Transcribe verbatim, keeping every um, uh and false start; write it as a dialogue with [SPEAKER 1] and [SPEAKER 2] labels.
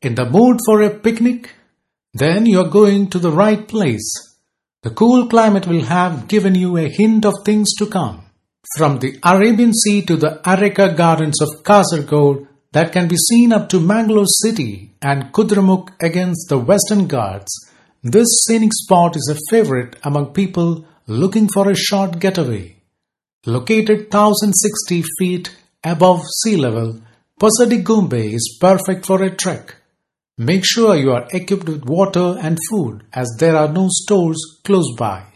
[SPEAKER 1] In the mood for a picnic? Then you are going to the right place. The cool climate will have given you a hint of things to come. From the Arabian Sea to the Areca Gardens of Kasaragod that can be seen up to Mangalore city and Kudramukh against the Western Ghats, this scenic spot is a favorite among people looking for a short getaway. Located one thousand sixty feet above sea level, Posadi Gumbe is perfect for a trek. Make sure you are equipped with water and food as there are no stores close by.